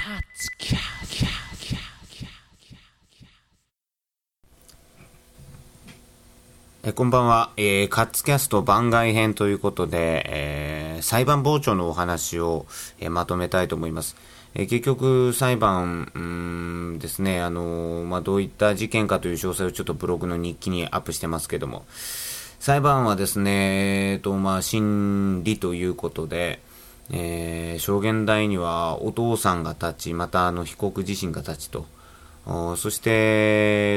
こんばんは、カッツキャスト番外編ということで、裁判傍聴のお話を、まとめたいと思います。結局裁判ですね、どういった事件かという詳細をちょっとブログの日記にアップしてますけども、裁判はですね、審理ということで、証言台にはお父さんが立ち、また被告自身が立ちと、そして、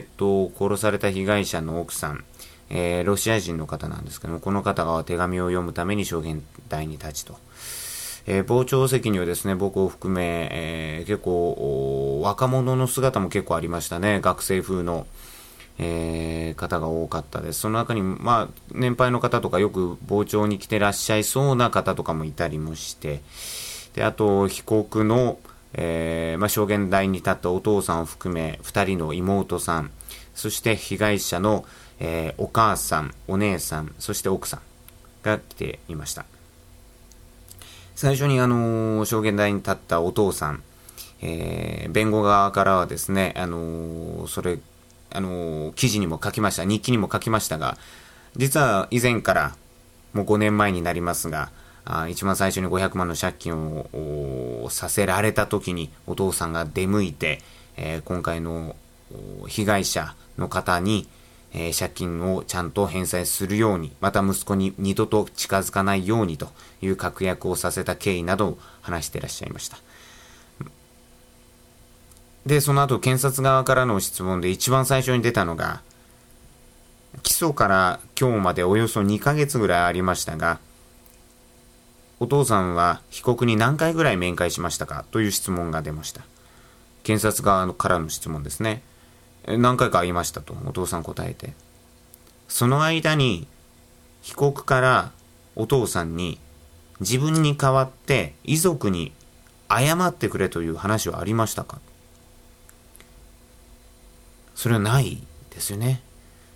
殺された被害者の奥さん、ロシア人の方なんですけども、この方が手紙を読むために証言台に立ちと、傍聴席にはですね、僕を含め、結構若者の姿も結構ありましたね。学生風の、方が多かったです。その中に年配の方とかよく傍聴に来てらっしゃいそうな方とかもいたりもして、であと被告の、証言台に立ったお父さんを含め2人の妹さん、そして被害者のお母さん、お姉さん、そして奥さんが来ていました。最初に証言台に立ったお父さん、弁護側からはですね、記事にも書きました、日記にも書きましたが、実は以前からもう5年前になりますが、一番最初に500万の借金をさせられた時にお父さんが出向いて、今回の被害者の方に借金をちゃんと返済するように、また息子に二度と近づかないようにという確約をさせた経緯などを話していらっしゃいました。で、その後検察側からの質問で一番最初に出たのが、起訴から今日までおよそ2ヶ月ぐらいありましたが、お父さんは被告に何回ぐらい面会しましたかという質問が出ました。検察側からの質問ですね。何回か会いましたとお父さん答えて、その間に被告からお父さんに自分に代わって遺族に謝ってくれという話はありましたか。それはないですよね。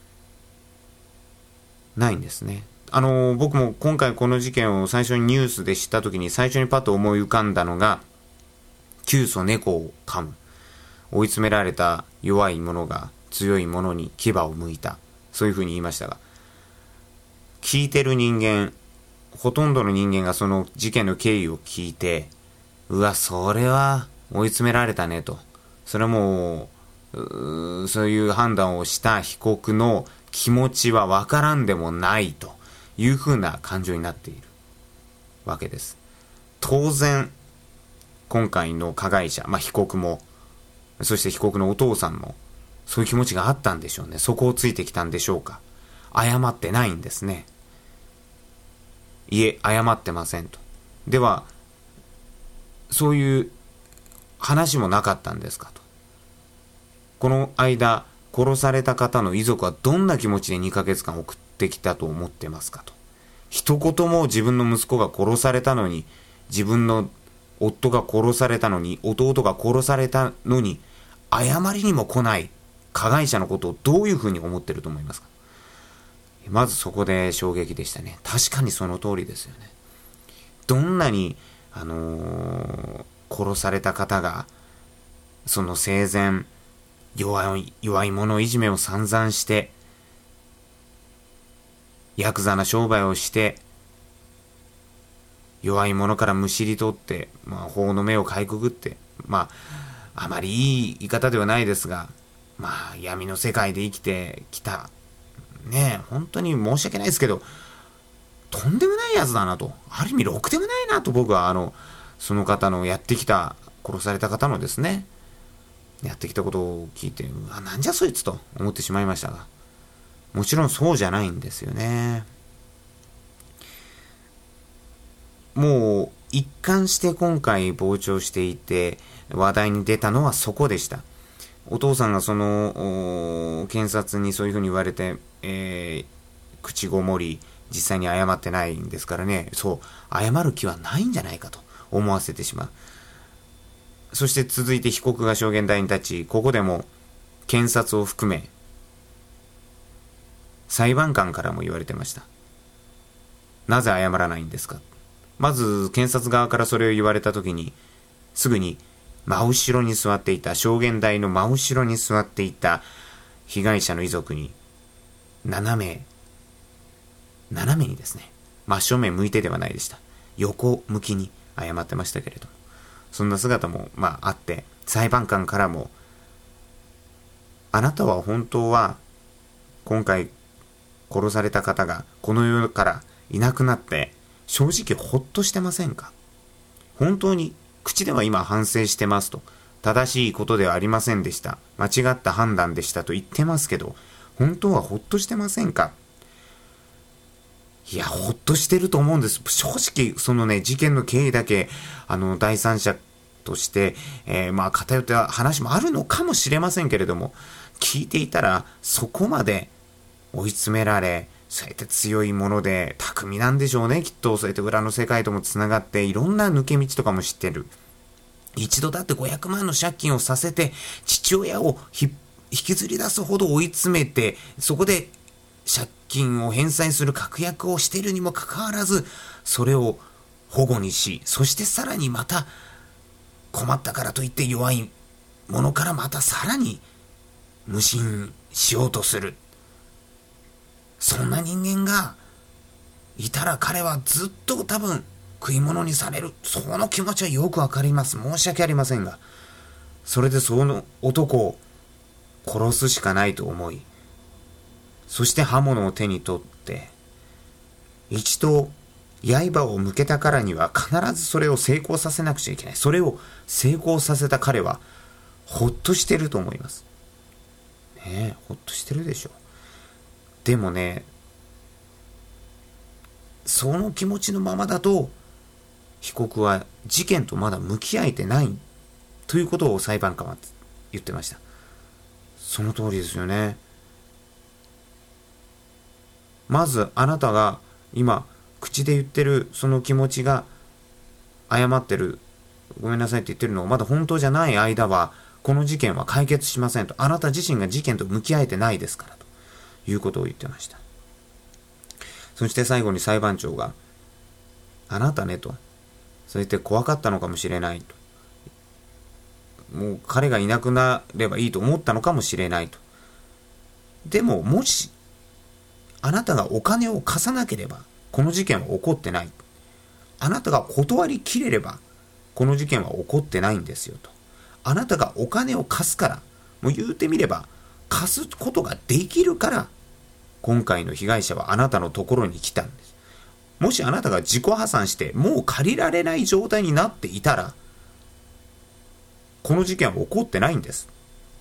ないんですね。僕も今回この事件を最初にニュースで知った時に最初にパッと思い浮かんだのが、窮鼠猫を噛む、追い詰められた弱い者が強い者に牙を剥いた、そういうふうに言いましたが、聞いてる人間、ほとんどの人間がその事件の経緯を聞いて、うわ、それは追い詰められたねと、それはもう、そういう判断をした被告の気持ちはわからんでもないというふうな感情になっているわけです。当然今回の加害者、被告も、そして被告のお父さんもそういう気持ちがあったんでしょうね。そこをついてきたんでしょうか。謝ってないんですね。いえ、謝ってませんと。ではそういう話もなかったんですかと。この間殺された方の遺族はどんな気持ちで2ヶ月間送ってきたと思ってますかと。一言も自分の息子が殺されたのに、自分の夫が殺されたのに、弟が殺されたのに謝りにも来ない加害者のことをどういうふうに思ってると思いますか。まずそこで衝撃でしたね。確かにその通りですよね。どんなに殺された方がその生前弱い者いじめを散々してヤクザな商売をして弱い者からむしり取って、法の目をかいくぐって、あまりいい言い方ではないですが、闇の世界で生きてきたねえ、本当に申し訳ないですけど、とんでもないやつだなと、ある意味ろくでもないなと、僕はその方のやってきた、殺された方のですね、やってきたことを聞いて、なんじゃそいつと思ってしまいましたが、もちろんそうじゃないんですよね。もう一貫して今回傍聴していて話題に出たのはそこでした。お父さんがその検察にそういうふうに言われて、口ごもり実際に謝ってないんですからね。そう謝る気はないんじゃないかと思わせてしまう。そして続いて被告が証言台に立ち、ここでも検察を含め裁判官からも言われてました。なぜ謝らないんですか。まず検察側からそれを言われたときにすぐに真後ろに座っていた、証言台の真後ろに座っていた被害者の遺族に、斜めにですね、真正面向いてではないでした。横向きに謝ってましたけれども、そんな姿もあって、裁判官からも、あなたは本当は今回殺された方がこの世からいなくなって正直ほっとしてませんか？本当に口では今反省してますと、正しいことではありませんでした、間違った判断でしたと言ってますけど、本当はほっとしてませんか？いや、ほっとしてると思うんです。正直そのね、事件の経緯だけ第三者として偏った話もあるのかもしれませんけれども、聞いていたらそこまで追い詰められ、そうやって強いもので巧みなんでしょうね、きっと。そうやって裏の世界ともつながって、いろんな抜け道とかも知ってる。一度だって500万の借金をさせて父親を引きずり出すほど追い詰めて、そこで借金を返済する確約をしているにもかかわらず、それを保護にし、そしてさらにまた困ったからといって弱いものからまたさらに無心しようとする。そんな人間がいたら彼はずっと多分食い物にされる。その気持ちはよくわかります。申し訳ありませんが、それでその男を殺すしかないと思い、そして刃物を手に取って、一度刃を向けたからには必ずそれを成功させなくちゃいけない。それを成功させた彼はほっとしてると思います。ねえ、ほっとしてるでしょ。でもね、その気持ちのままだと被告は事件とまだ向き合えてないということを裁判官は言ってました。その通りですよね。まずあなたが今口で言ってるその気持ちが、謝ってる、ごめんなさいって言ってるのがまだ本当じゃない間は、この事件は解決しませんと。あなた自身が事件と向き合えてないですからということを言ってました。そして最後に裁判長が、あなたねと、そうやって怖かったのかもしれないと、もう彼がいなくなればいいと思ったのかもしれないと。でももしあなたがお金を貸さなければこの事件は起こってない。あなたが断りきれればこの事件は起こってないんですよと。あなたがお金を貸すから、もう言うてみれば貸すことができるから今回の被害者はあなたのところに来たんです。もしあなたが自己破産してもう借りられない状態になっていたら、この事件は起こってないんです。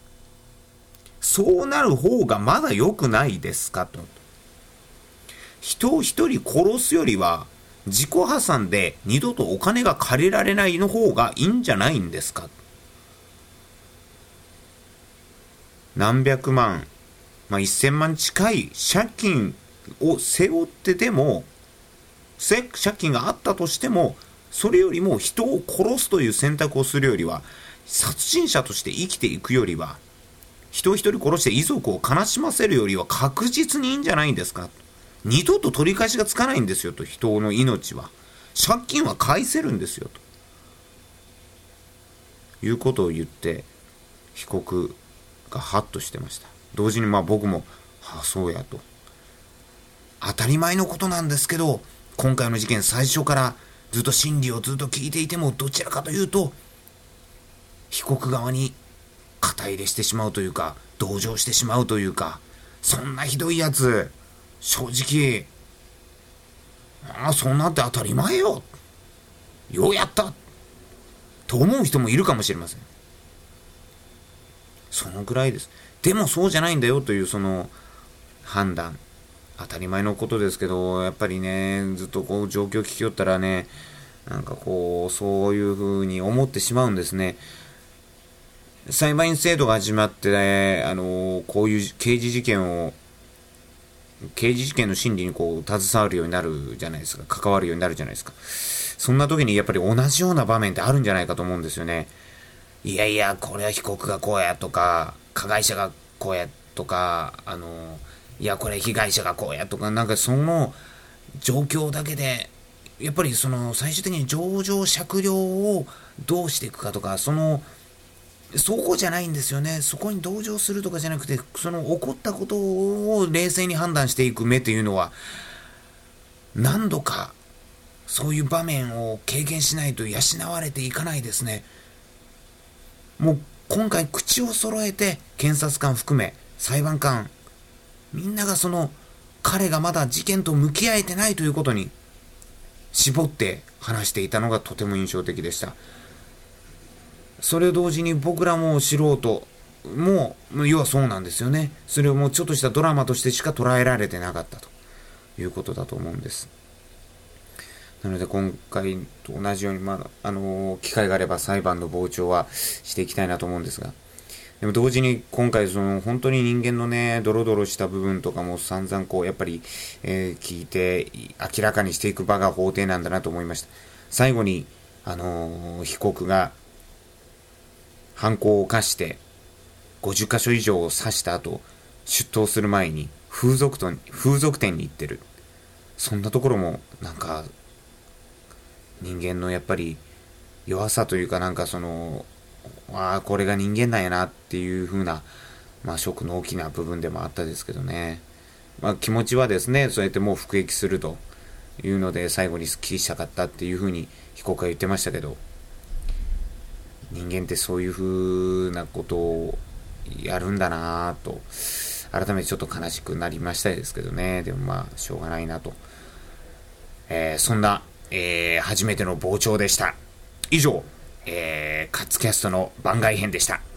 そうなる方がまだ良くないですかと。人を一人殺すよりは自己破産で二度とお金が借りられないの方がいいんじゃないんですか。何百万、1000万近い借金を背負ってでも、借金があったとしても、それよりも人を殺すという選択をするよりは、殺人者として生きていくよりは、人を一人殺して遺族を悲しませるよりは確実にいいんじゃないんですか。二度と取り返しがつかないんですよと。人の命は、借金は返せるんですよということを言って、被告がハッとしてました。同時に僕もそうやと、当たり前のことなんですけど、今回の事件最初からずっと審理をずっと聞いていても、どちらかというと被告側に肩入れしてしまうというか、同情してしまうというか、そんなひどいやつ正直そんなって当たり前よ、ようやったと思う人もいるかもしれません。そのぐらいです。でもそうじゃないんだよというその判断、当たり前のことですけど、やっぱりね、ずっとこう状況聞きよったらね、そういう風に思ってしまうんですね。裁判員制度が始まって、こういう刑事事件の審理に携わるようになるじゃないですか、関わるようになるじゃないですか。そんな時にやっぱり同じような場面ってあるんじゃないかと思うんですよね。いやいや、これは被告がこうやとか、加害者がこうやとか、いやこれ被害者がこうやとか、その状況だけでやっぱりその最終的に情状酌量をどうしていくかとか、そのそこじゃないんですよね。そこに同情するとかじゃなくて、その起こったことを冷静に判断していく目というのは、何度かそういう場面を経験しないと養われていかないですね。もう今回口を揃えて検察官含め裁判官みんなが彼がまだ事件と向き合えてないということに絞って話していたのがとても印象的でした。それ同時に僕らも素人も要はそうなんですよね。それをもうちょっとしたドラマとしてしか捉えられてなかったということだと思うんです。なので今回と同じように、機会があれば裁判の傍聴はしていきたいなと思うんですが、でも同時に今回本当に人間のねドロドロした部分とかも散々やっぱり、聞いて明らかにしていく場が法廷なんだなと思いました。最後に被告が犯行を犯して50箇所以上を刺した後出頭する前に風俗店に行ってる。そんなところもなんか人間のやっぱり弱さというか、これが人間なんやなっていう風な、ショックの大きな部分でもあったですけどね。気持ちはですね、そうやってもう服役するというので最後にスッキリしたかったっていう風に被告は言ってましたけど、人間ってそういう風なことをやるんだなぁと改めてちょっと悲しくなりましたですけどね。でもしょうがないなと、そんな、初めての傍聴でした。以上、カッツキャストの番外編でした。